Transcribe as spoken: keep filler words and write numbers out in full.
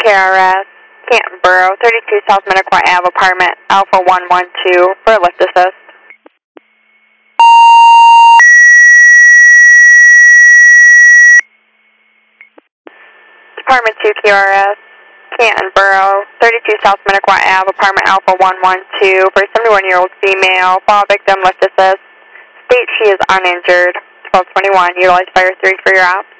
K R S, Canton Borough, thirty-two South Minnequaw Ave, apartment Alpha one one two for a lift assist. Department two K R S, Canton Borough, thirty-two South Minnequaw Ave, apartment Alpha one one two for a seventy-one-year-old female, fall victim, lift assist. State she is uninjured. twelve twenty-one, utilize fire three for your op.